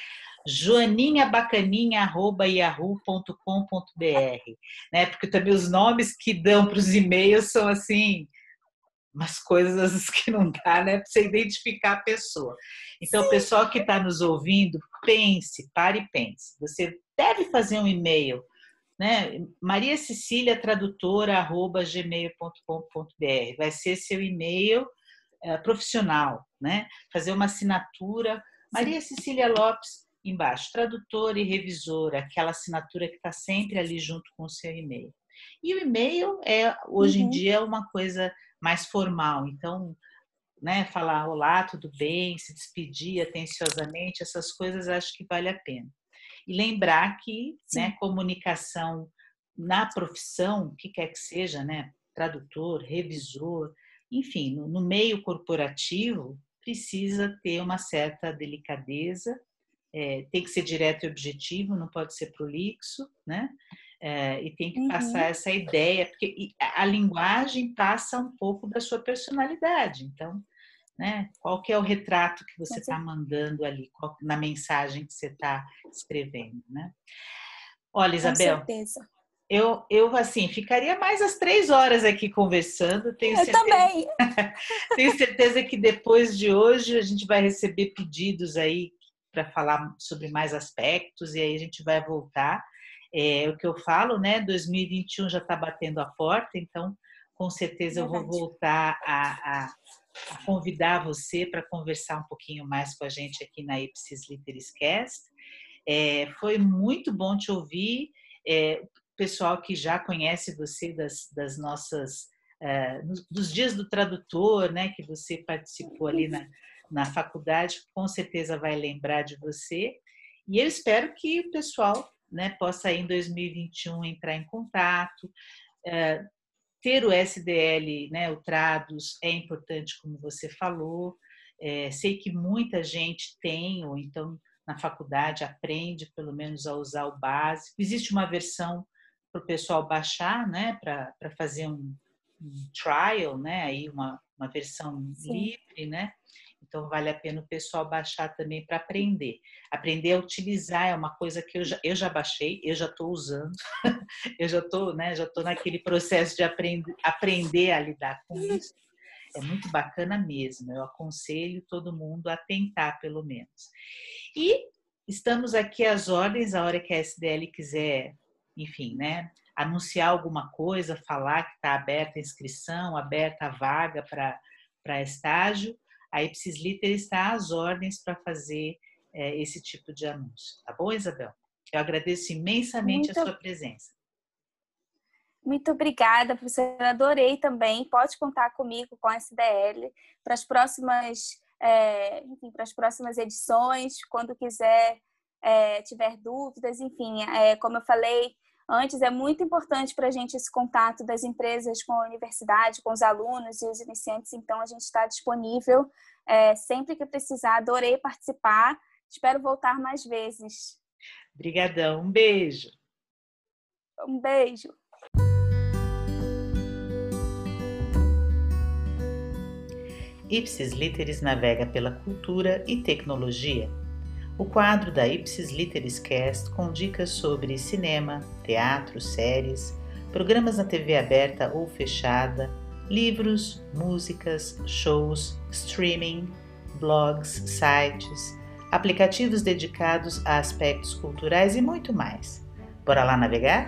joaninhabacaninha arroba yahoo ponto com ponto br, né? Porque também os nomes que dão para os e-mails são assim, umas coisas que não dá, né? Para você identificar a pessoa. Então, o pessoal que está nos ouvindo, pense, pare e pense. Você deve fazer um e-mail, né? Maria Cecília Tradutora arroba gmail ponto com ponto br vai ser seu e-mail é, profissional, né? Fazer uma assinatura Sim. Maria Cecília Lopes embaixo, tradutora e revisora, aquela assinatura que está sempre ali junto com o seu e-mail. E o e-mail é hoje em Uhum. dia uma coisa mais formal, então, né, falar olá, tudo bem, se despedir atenciosamente, essas coisas acho que vale a pena. E lembrar que, né, Sim. comunicação na profissão, o que quer que seja, né, tradutor, revisor, enfim, no, no meio corporativo, precisa ter uma certa delicadeza, é, tem que ser direto e objetivo, não pode ser prolixo, né? É, e tem que passar Uhum. essa ideia, porque a linguagem passa um pouco da sua personalidade. Então, né? Qual que é o retrato que você Com está cer- mandando ali, qual, na mensagem que você está escrevendo, né? Olha, com Isabel, certeza. eu, eu assim ficaria mais as três horas aqui conversando. Tenho Eu certeza, também. tenho certeza que depois de hoje a gente vai receber pedidos aí para falar sobre mais aspectos e aí a gente vai voltar. É o que eu falo, né? dois mil e vinte e um já está batendo a porta, então com certeza eu vou Verdade. voltar a, a a convidar você para conversar um pouquinho mais com a gente aqui na Ipsis Literis Cast. É, foi muito bom te ouvir. É, o pessoal que já conhece você das, das nossas é, dos dias do tradutor, né, que você participou ali na, na faculdade, com certeza vai lembrar de você. E eu espero que o pessoal, né, possa em dois mil e vinte e um entrar em contato. É, ter o S D L, né, o Tradus, é importante, como você falou. É, sei que muita gente tem, ou então na faculdade aprende pelo menos a usar o básico. Existe uma versão para o pessoal baixar, né, para fazer um, um trial, né, aí uma, uma versão Sim. livre, né? Então vale a pena o pessoal baixar também para aprender. Aprender a utilizar é uma coisa que eu já, eu já baixei, eu já estou usando. Eu já estou, né, já estou naquele processo de aprender, aprender a lidar com isso. É muito bacana mesmo. Eu aconselho todo mundo a tentar, pelo menos. E estamos aqui às ordens, a hora que a S D L quiser, enfim, né, anunciar alguma coisa, falar que está aberta a inscrição, aberta a vaga para estágio, a Ipsis Liter está às ordens para fazer é, esse tipo de anúncio. Tá bom, Isabel? Eu agradeço imensamente Muito, a sua presença. muito obrigada, professora. Adorei também. Pode contar comigo com a S D L para as próximas, é, enfim, para as próximas edições, quando quiser, é, tiver dúvidas, enfim, é, como eu falei antes, é muito importante para a gente esse contato das empresas com a universidade, com os alunos e os iniciantes, então a gente está disponível é, sempre que precisar. Adorei participar, espero voltar mais vezes. Obrigadão, um beijo. Um beijo. Ipsis Literis navega pela cultura e tecnologia. O quadro da Ipsis Literis Cast com dicas sobre cinema, teatro, séries, programas na T V aberta ou fechada, livros, músicas, shows, streaming, blogs, sites, aplicativos dedicados a aspectos culturais e muito mais. Bora lá navegar?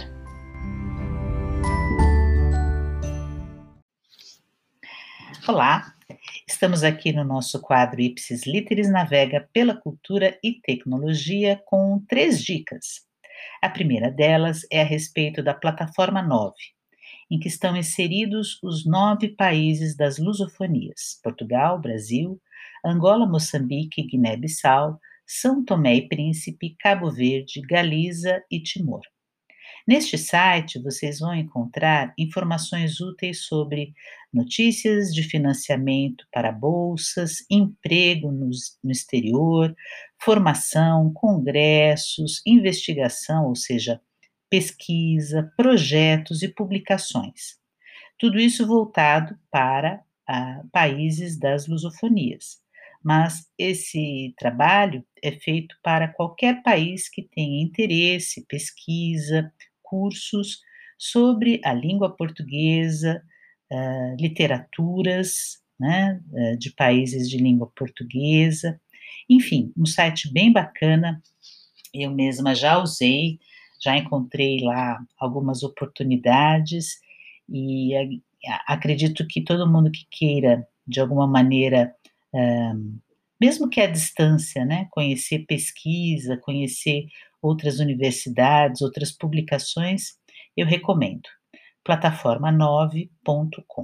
Olá! Estamos aqui no nosso quadro Ipsis Literis Navega pela Cultura e Tecnologia com três dicas. A primeira delas é a respeito da plataforma nove, em que estão inseridos os nove países das lusofonias: Portugal, Brasil, Angola, Moçambique, Guiné-Bissau, São Tomé e Príncipe, Cabo Verde, Galiza e Timor. Neste site, vocês vão encontrar informações úteis sobre notícias de financiamento para bolsas, emprego no, no exterior, formação, congressos, investigação, ou seja, pesquisa, projetos e publicações. Tudo isso voltado para ah, países das lusofonias. Mas esse trabalho é feito para qualquer país que tenha interesse, pesquisa, cursos sobre a língua portuguesa, uh, literaturas, né, uh, de países de língua portuguesa. Enfim, um site bem bacana, eu mesma já usei, já encontrei lá algumas oportunidades e a, acredito que todo mundo que queira, de alguma maneira, uh, mesmo que à distância, né, conhecer pesquisa, conhecer outras universidades, outras publicações, eu recomendo. plataforma nove ponto com.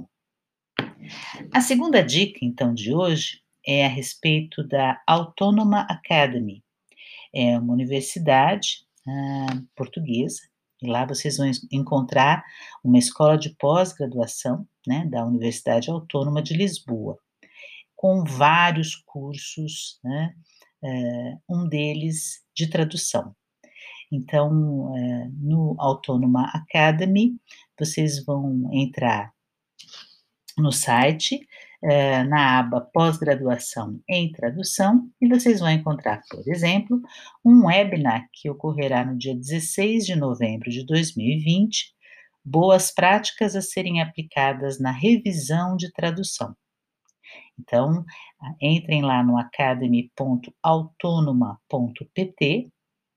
A segunda dica, então, de hoje é a respeito da Autonoma Academy. É uma universidade ah, portuguesa, e lá vocês vão encontrar uma escola de pós-graduação, né, da Universidade Autônoma de Lisboa, com vários cursos, né, um deles de tradução. Então, no Autonoma Academy, vocês vão entrar no site, na aba Pós-Graduação em Tradução, e vocês vão encontrar, por exemplo, um webinar que ocorrerá no dia dezesseis de novembro de dois mil e vinte, Boas Práticas a serem aplicadas na revisão de tradução. Então, entrem lá no academy ponto autonoma ponto pt,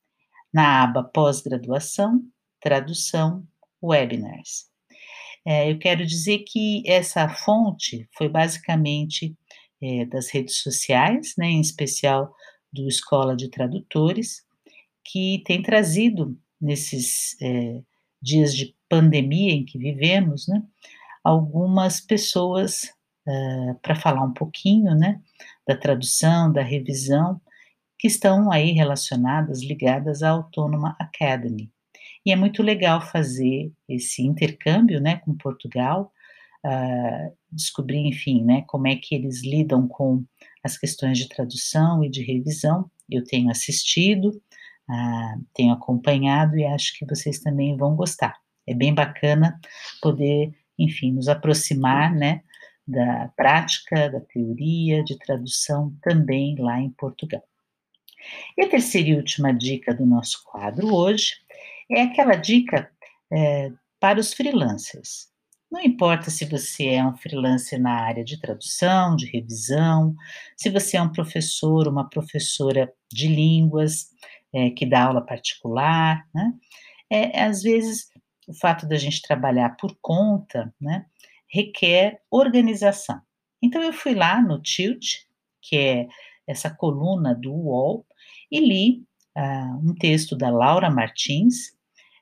na aba Pós-Graduação, Tradução, Webinars. É, eu quero dizer que essa fonte foi basicamente é, das redes sociais, né, em especial do Escola de Tradutores, que tem trazido, nesses é, dias de pandemia em que vivemos, né, algumas pessoas Uh, para falar um pouquinho, né, da tradução, da revisão, que estão aí relacionadas, ligadas à Autonoma Academy. E é muito legal fazer esse intercâmbio, né, com Portugal, uh, descobrir, enfim, né, como é que eles lidam com as questões de tradução e de revisão. Eu tenho assistido, uh, tenho acompanhado e acho que vocês também vão gostar. É bem bacana poder, enfim, nos aproximar, né, da prática, da teoria de tradução também lá em Portugal. E a terceira e última dica do nosso quadro hoje é aquela dica é, para os freelancers. Não importa se você é um freelancer na área de tradução, de revisão, se você é um professor, uma professora de línguas, é, que dá aula particular, né? É, às vezes o fato da gente trabalhar por conta, né, requer organização. Então eu fui lá no Tilt, que é essa coluna do U O L, e li ah, um texto da Laura Martins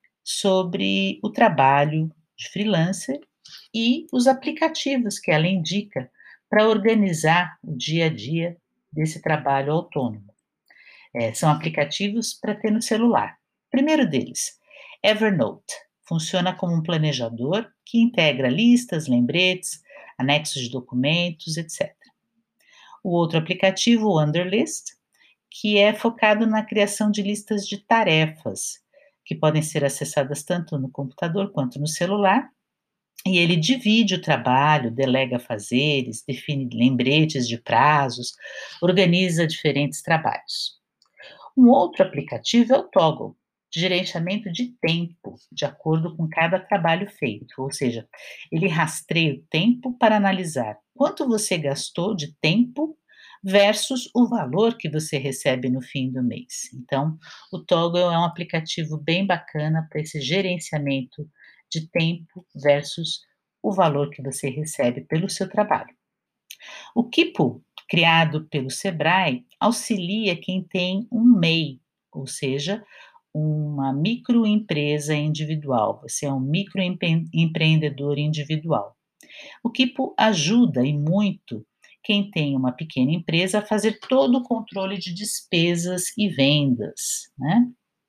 sobre o trabalho de freelancer e os aplicativos que ela indica para organizar o dia a dia desse trabalho autônomo. É, são aplicativos para ter no celular. Primeiro deles, Evernote. Funciona como um planejador que integra listas, lembretes, anexos de documentos, etcétera. O outro aplicativo, o Wunderlist, que é focado na criação de listas de tarefas, que podem ser acessadas tanto no computador quanto no celular, e ele divide o trabalho, delega fazeres, define lembretes de prazos, organiza diferentes trabalhos. Um outro aplicativo é o Toggle, de gerenciamento de tempo, de acordo com cada trabalho feito, ou seja, ele rastreia o tempo para analisar quanto você gastou de tempo versus o valor que você recebe no fim do mês. Então, o Toggle é um aplicativo bem bacana para esse gerenciamento de tempo versus o valor que você recebe pelo seu trabalho. O Kipo, criado pelo Sebrae, auxilia quem tem um M E I, ou seja, uma microempresa individual. Você é um microempreendedor individual. O Kipo ajuda e muito quem tem uma pequena empresa a fazer todo o controle de despesas e vendas, né?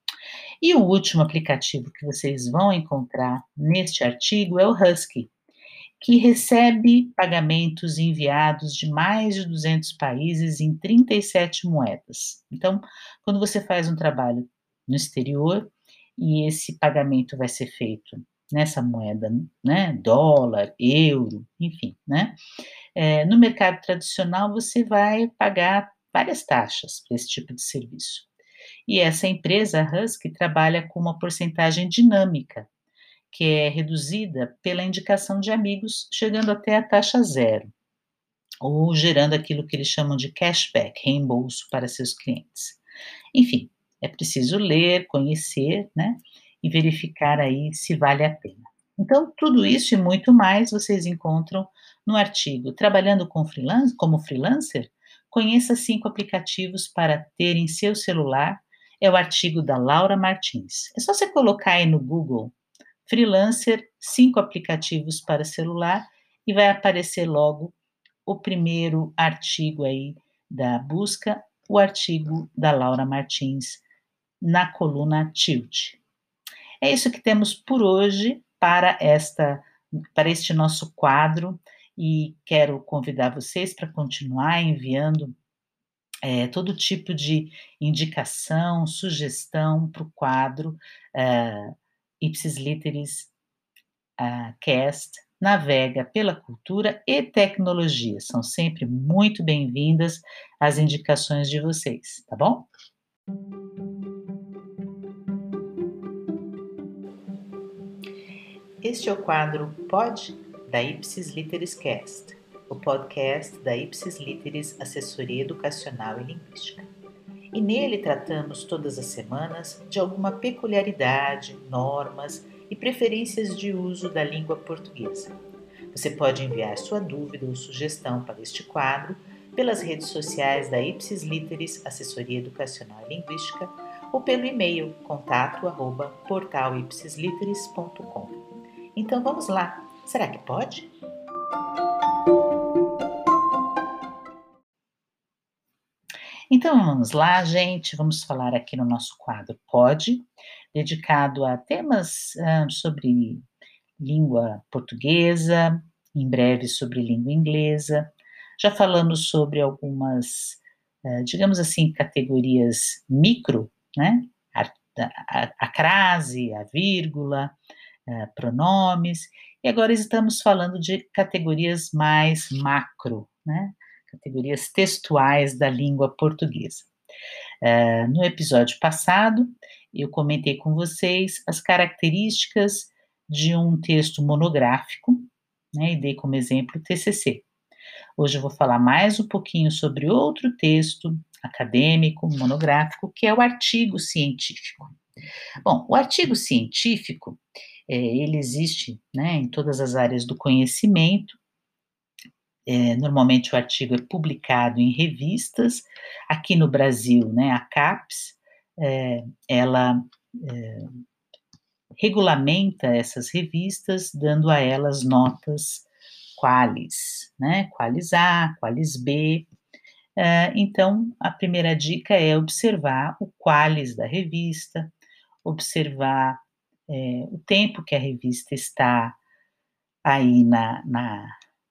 E o último aplicativo que vocês vão encontrar neste artigo é o Husky, que recebe pagamentos enviados de mais de duzentos países em trinta e sete moedas. Então, quando você faz um trabalho no exterior e esse pagamento vai ser feito nessa moeda, né, dólar, euro, enfim, né, é, no mercado tradicional você vai pagar várias taxas para esse tipo de serviço. E essa empresa, a Husky, trabalha com uma porcentagem dinâmica, que é reduzida pela indicação de amigos, chegando até a taxa zero, ou gerando aquilo que eles chamam de cashback, reembolso para seus clientes. Enfim, é preciso ler, conhecer, né, e verificar aí se vale a pena. Então, tudo isso e muito mais vocês encontram no artigo Trabalhando com freelance, como freelancer, conheça cinco aplicativos para ter em seu celular, é o artigo da Laura Martins. É só você colocar aí no Google freelancer, cinco aplicativos para celular, e vai aparecer logo o primeiro artigo aí da busca, o artigo da Laura Martins, na coluna Tilt. É isso que temos por hoje para esta, para este nosso quadro, e quero convidar vocês para continuar enviando é, todo tipo de indicação, sugestão para o quadro uh, Ipsis Literis uh, Cast, navega pela cultura e tecnologia. São sempre muito bem-vindas as indicações de vocês, tá bom? Este é o quadro Pod da Ipsis Literis Cast, o podcast da Ipsis Literis Assessoria Educacional e Linguística. E nele tratamos todas as semanas de alguma peculiaridade, normas e preferências de uso da língua portuguesa. Você pode enviar sua dúvida ou sugestão para este quadro pelas redes sociais da Ipsis Literis Assessoria Educacional e Linguística ou pelo e-mail contato arroba portal ipsisliteris ponto com. Então vamos lá, será que pode? Então vamos lá, gente, vamos falar aqui no nosso quadro Pode, dedicado a temas ah, sobre língua portuguesa, em breve sobre língua inglesa. Já falamos sobre algumas, ah, digamos assim, categorias micro, né? A, a, a crase, a vírgula, ah, pronomes, e agora estamos falando de categorias mais macro, né? Categorias textuais da língua portuguesa. Uh, no episódio passado, eu comentei com vocês as características de um texto monográfico, né, e dei como exemplo o T C C. Hoje eu vou falar mais um pouquinho sobre outro texto acadêmico, monográfico, que é o artigo científico. Bom, o artigo científico é, ele existe, né, em todas as áreas do conhecimento. É, normalmente o artigo é publicado em revistas. Aqui no Brasil, né, a CAPES, é, ela é, regulamenta essas revistas, dando a elas notas qualis, né, qualis A, qualis B. É, então, a primeira dica é observar o qualis da revista, observar é, o tempo que a revista está aí na, na,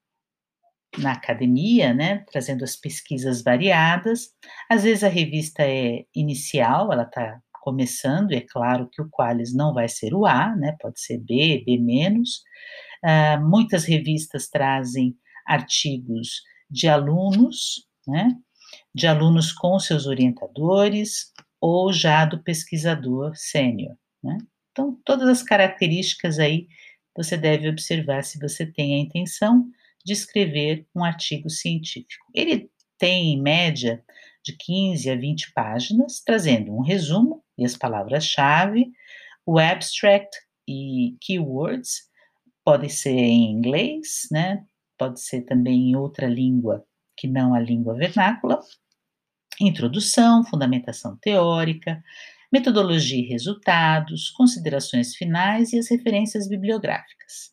na academia, né, trazendo as pesquisas variadas. Às vezes a revista é inicial, ela está começando, e é claro que o qualis não vai ser o A, né, pode ser B, B menos. Uh, muitas revistas trazem artigos de alunos, né, de alunos com seus orientadores, ou já do pesquisador sênior, né. Então, todas as características aí você deve observar se você tem a intenção de escrever um artigo científico. Ele tem, em média, de quinze a vinte páginas, trazendo um resumo e as palavras-chave, o abstract e keywords, pode ser em inglês, né, pode ser também em outra língua que não a língua vernácula, introdução, fundamentação teórica, metodologia e resultados, considerações finais e as referências bibliográficas.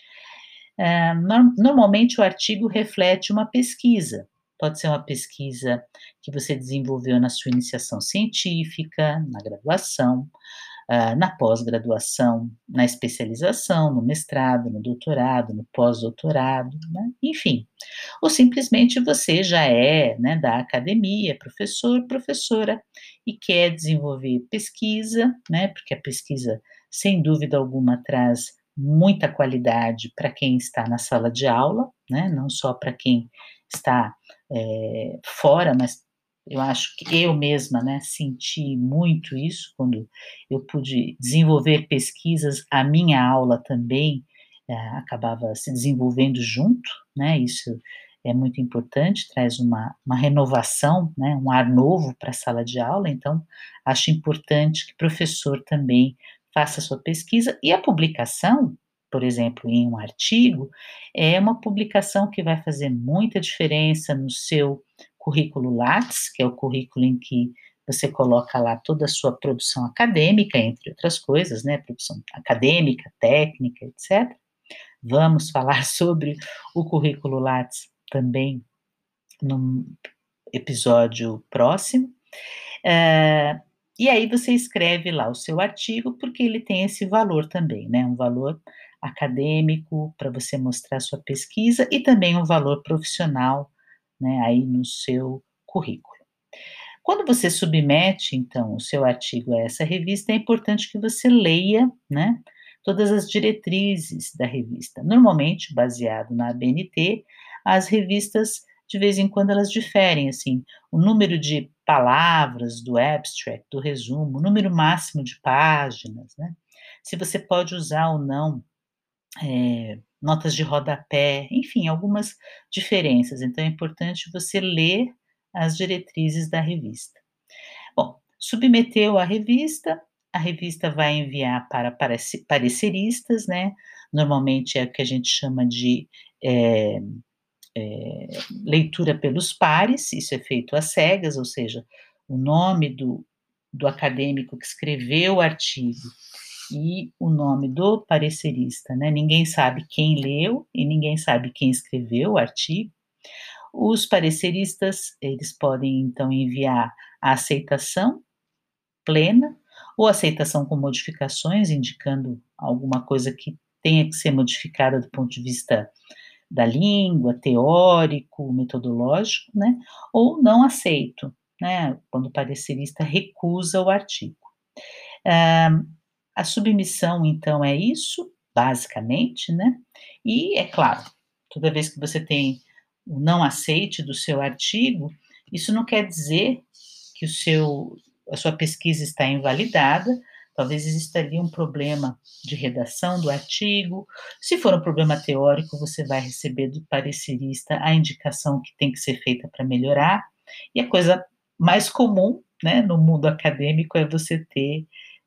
Uh, no, normalmente o artigo reflete uma pesquisa, pode ser uma pesquisa que você desenvolveu na sua iniciação científica, na graduação, uh, na pós-graduação, na especialização, no mestrado, no doutorado, no pós-doutorado, né? Enfim, ou simplesmente você já é, né, da academia, professor, professora, e quer desenvolver pesquisa, né, porque a pesquisa, sem dúvida alguma, traz muita qualidade para quem está na sala de aula, né, não só para quem está é, fora, mas eu acho que eu mesma, né, senti muito isso quando eu pude desenvolver pesquisas, a minha aula também é, acabava se desenvolvendo junto, né, isso é muito importante, traz uma, uma renovação, né, um ar novo para a sala de aula, então acho importante que o professor também faça sua pesquisa, e a publicação, por exemplo, em um artigo, é uma publicação que vai fazer muita diferença no seu currículo Lattes, que é o currículo em que você coloca lá toda a sua produção acadêmica, entre outras coisas, né, produção acadêmica, técnica, etcétera. Vamos falar sobre o currículo Lattes também num episódio próximo. Uh, e aí você escreve lá o seu artigo, porque ele tem esse valor também, né, um valor acadêmico para você mostrar sua pesquisa e também um valor profissional, né, aí no seu currículo. Quando você submete, então, o seu artigo a essa revista, é importante que você leia, né, todas as diretrizes da revista. Normalmente, baseado na A B N T, as revistas, de vez em quando, elas diferem, assim, o número de palavras do abstract, do resumo, o número máximo de páginas, né, se você pode usar ou não é, notas de rodapé, enfim, algumas diferenças. Então, é importante você ler as diretrizes da revista. Bom, submeteu a revista, a revista vai enviar para pareceristas, né? Normalmente é o que a gente chama de é, é, leitura pelos pares, isso é feito às cegas, ou seja, o nome do, do acadêmico que escreveu o artigo e o nome do parecerista, né? Ninguém sabe quem leu e ninguém sabe quem escreveu o artigo. Os pareceristas, eles podem, então, enviar a aceitação plena ou aceitação com modificações, indicando alguma coisa que tenha que ser modificada do ponto de vista da língua, teórico, metodológico, né? Ou não aceito, né? Quando o parecerista recusa o artigo. Ah, a submissão, então, é isso, basicamente, né? E, é claro, toda vez que você tem o não aceite do seu artigo, isso não quer dizer que o seu, a sua pesquisa está invalidada, talvez exista ali um problema de redação do artigo. Se for um problema teórico, você vai receber do parecerista a indicação que tem que ser feita para melhorar, e a coisa mais comum, né, no mundo acadêmico é você ter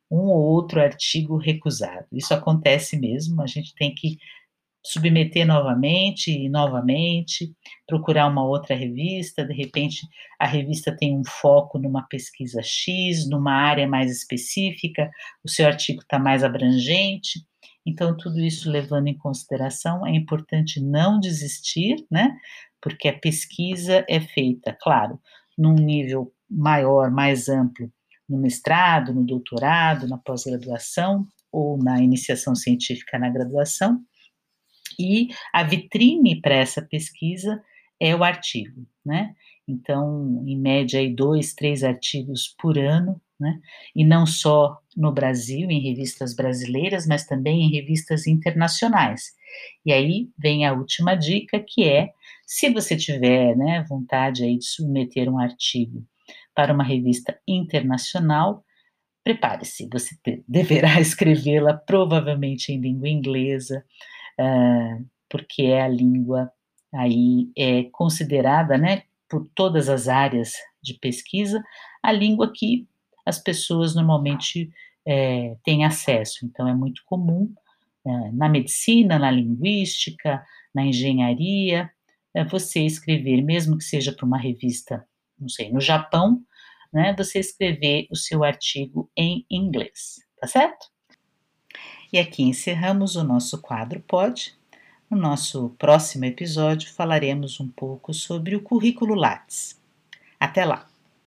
um ou outro artigo recusado. Isso acontece mesmo, a gente tem que submeter novamente e novamente, procurar uma outra revista, de repente a revista tem um foco numa pesquisa X, numa área mais específica, o seu artigo está mais abrangente, então tudo isso levando em consideração, é importante não desistir, né, porque a pesquisa é feita, claro, num nível maior, mais amplo, no mestrado, no doutorado, na pós-graduação ou na iniciação científica na graduação, e a vitrine para essa pesquisa é o artigo, né? Então, em média, aí, dois, três artigos por ano, né? E não só no Brasil, em revistas brasileiras, mas também em revistas internacionais. E aí vem a última dica, que é, se você tiver, né, vontade aí de submeter um artigo para uma revista internacional, prepare-se, você deverá escrevê-la provavelmente em língua inglesa, Uh, porque é a língua aí é considerada, né, por todas as áreas de pesquisa, a língua que as pessoas normalmente é, têm acesso. Então, é muito comum é, na medicina, na linguística, na engenharia, é, você escrever, mesmo que seja para uma revista, não sei, no Japão, né, você escrever o seu artigo em inglês, tá certo? E aqui encerramos o nosso quadro Pod. No nosso próximo episódio falaremos um pouco sobre o currículo Lattes. Até lá!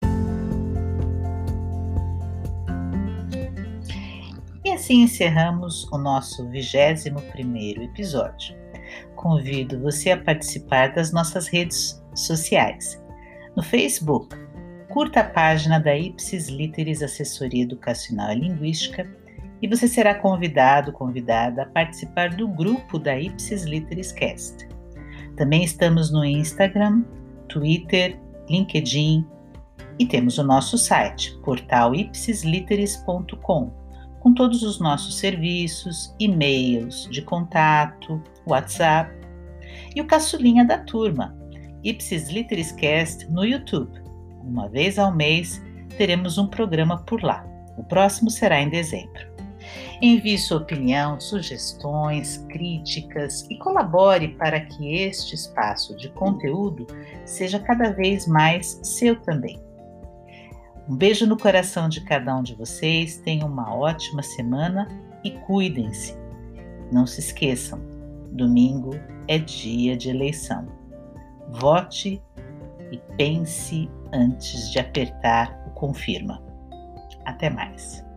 E assim encerramos o nosso vigésimo primeiro episódio. Convido você a participar das nossas redes sociais. No Facebook, curta a página da Ipsis Literis Assessoria Educacional e Linguística e você será convidado, convidada a participar do grupo da Ipsis Literis Cast. Também estamos no Instagram, Twitter, LinkedIn e temos o nosso site, portal ipsis literis ponto com, com todos os nossos serviços, e-mails de contato, WhatsApp e o caçulinha da turma, Ipsis Literis Cast no YouTube. Uma vez ao mês teremos um programa por lá. O próximo será em dezembro. Envie sua opinião, sugestões, críticas e colabore para que este espaço de conteúdo seja cada vez mais seu também. Um beijo no coração de cada um de vocês, tenham uma ótima semana e cuidem-se. Não se esqueçam, domingo é dia de eleição. Vote e pense antes de apertar o confirma. Até mais.